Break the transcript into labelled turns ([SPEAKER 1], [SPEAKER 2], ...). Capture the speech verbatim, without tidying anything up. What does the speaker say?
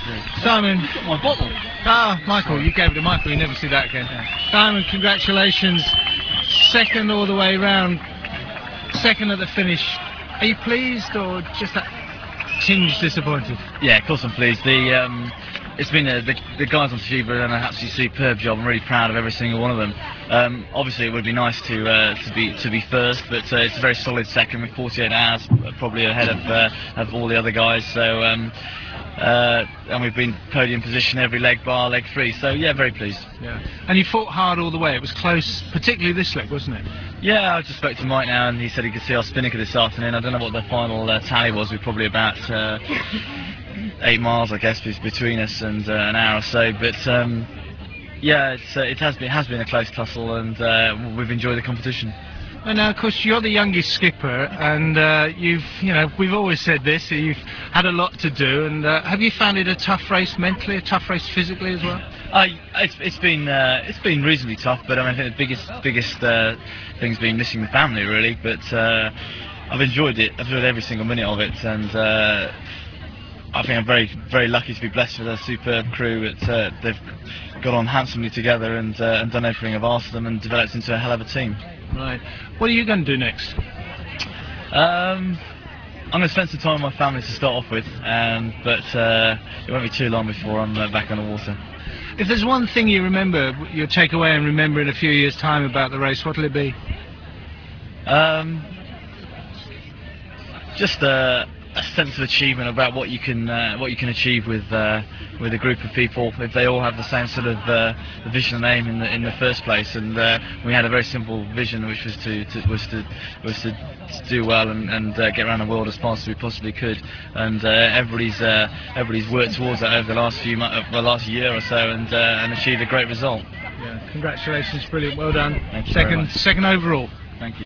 [SPEAKER 1] Simon.
[SPEAKER 2] My bottle.
[SPEAKER 1] Ah, Michael, you gave it to Michael. You never see that again.
[SPEAKER 2] Yeah.
[SPEAKER 1] Simon, congratulations. Second all the way round. Second at the finish. Are you pleased or just that tinge disappointed?
[SPEAKER 2] Yeah, of course I'm pleased. The um, it's been a, the, the guys on Toshiba have done an absolutely superb job. I'm really proud of every single one of them. Um, obviously, it would be nice to uh, to be to be first, but uh, it's a very solid second with forty-eight hours, probably ahead of uh, of all the other guys. So. Um, Uh, and we've been podium position every leg bar leg three, so yeah, very pleased.
[SPEAKER 1] Yeah, and you fought hard all the way. It was close, particularly this leg, wasn't it?
[SPEAKER 2] Yeah, I just spoke to Mike now, and he said he could see our Spinnaker this afternoon. I don't know what the final uh, tally was. We're probably about uh, eight miles, I guess, between us, and uh, an hour or so. But um, yeah, it's, uh, it has been it has been a close tussle, and uh, we've enjoyed the competition.
[SPEAKER 1] And now, of course, you're the youngest skipper, and uh, you've, you know, we've always said this. You've had a lot to do, and uh, have you found it a tough race mentally, a tough race physically as well?
[SPEAKER 2] Uh, it's, it's been uh, it's been reasonably tough, but I mean, I think the biggest biggest uh, thing's been missing the family, really. But uh, I've enjoyed it. I've enjoyed every single minute of it, and uh, I think I'm very very lucky to be blessed with a superb crew. That uh, they've got on handsomely together and uh, and done everything I've asked them, and developed into a hell of a team.
[SPEAKER 1] Right. What are you going to do next?
[SPEAKER 2] Um, I'm going to spend some time with my family to start off with, um, but uh, it won't be too long before I'm uh, back on the water.
[SPEAKER 1] If there's one thing you remember, you'll take away and remember in a few years' time about the race, what'll it be?
[SPEAKER 2] Um, just a, a sense of achievement about what you can uh, what you can achieve with uh, with a group of people if they all have the same sort of uh, vision and aim in the in the first place. And uh, we had a very simple vision, which was to, to was to was to, to do well and, and uh, get around the world as fast as we possibly could. And uh, everybody's uh, everybody's worked towards that over the last few months, uh, the last year or so, and uh, and achieved a great result.
[SPEAKER 1] Yeah, congratulations, brilliant, well done.
[SPEAKER 2] Thank you
[SPEAKER 1] second
[SPEAKER 2] very much.
[SPEAKER 1] second overall.
[SPEAKER 2] Thank you.